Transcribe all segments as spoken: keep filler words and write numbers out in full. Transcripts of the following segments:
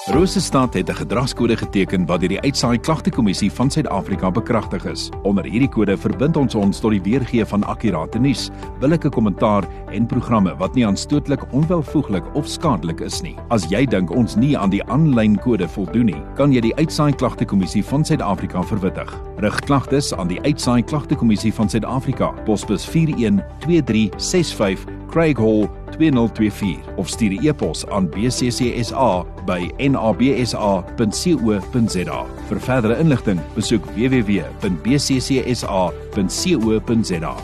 Rosestad het 'n gedragskode geteken wat deur die Uitsaai Klagtekommissie van Suid-Afrika bekragtig is. Onder hierdie kode verbind ons ons tot die weergee van akkurate nuus, billike kommentaar en programme wat nie aanstootlik, onwelvoeglik of skadelik is nie. As jy dink ons nie aan die aanlyn kode voldoen nie, kan jy die Uitsaai Klagtekommissie van Suid-Afrika verwittig. Rig klagtes aan die Uitsaai Klagtekommissie van Suid-Afrika, posbus vier een twee drie ses vyf, Craig Hall twee nul twee vier of stuur 'n e-pos aan b c c s a by n a b s a punt co punt z a. Vir verdere inligting, besoek w w w punt b c c s a punt co punt z a.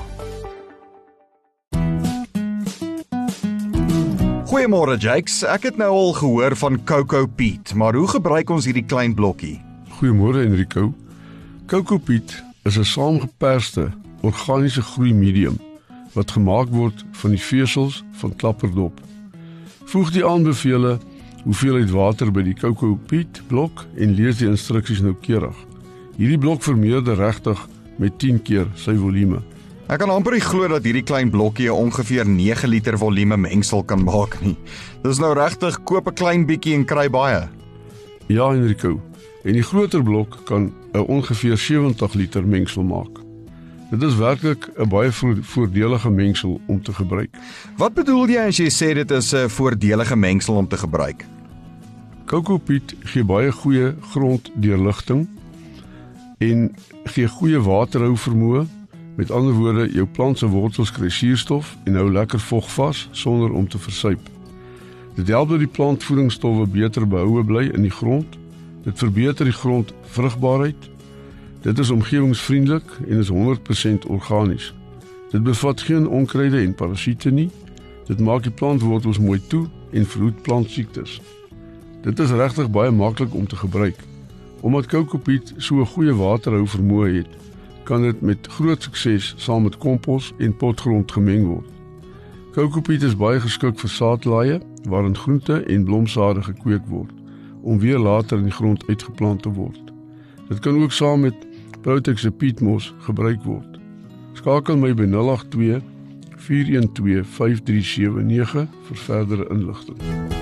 Goeiemôre Jakes, ek het nou al gehoor van Cocoa Peat, maar hoe gebruik ons hierdie klein blokkie? Goeiemôre Enrico. Cocoa Peat is 'n saamgeperste organiese groeimedium wat gemaak word van die vesels van klapperdop. Voeg die aanbevele hoeveelheid water by die Cocoa Peat blok en lees die instruksies noukeurig. Hierdie blok vermeerder regtig met tien keer sy volume. Ek kan amper nie glo dat hierdie klein blokkie ongeveer nege liter volume mengsel kan maak nie. Dis nou regtig koop 'n klein bietjie en kry baie. Ja Enrico, en die groter blok kan 'n ongeveer sewentig liter mengsel maak. Dit is werklik 'n baie voordelige mengsel om te gebruik. Wat bedoel jy as jy sê dit is 'n voordelige mengsel om te gebruik? Cocoa Peat gee baie goeie gronddeurligting en gee goeie waterhou vermoë. Met ander woorde, jou plant se wortels kry suurstof en hou lekker vog vas sonder om te versuip. Dit help dat die plantvoedingsstowwe beter behoue bly in die grond. Dit verbeter die grond vrugbaarheid. Dit is omgewingsvriendelik en is honderd persent organies. Dit bevat geen onkruide en parasiete nie. Dit maak die plantwortels mooi toe en verhoed plantsiektes. Dit is regtig baie maklik om te gebruik. Omdat Cocoa Peat so 'n goeie waterhou vermoë het, kan dit met groot sukses saam met kompos en potgrond gemeng word. Cocoa Peat is baie geskik vir saadlaaie waarin groente en blomsade gekweek word om weer later in die grond uitgeplant te word. Dit kan ook saam met Protex se peatmos gebruik word. Skakel my by nul agt twee vier een twee vyf drie sewe nege vir verdere inligting.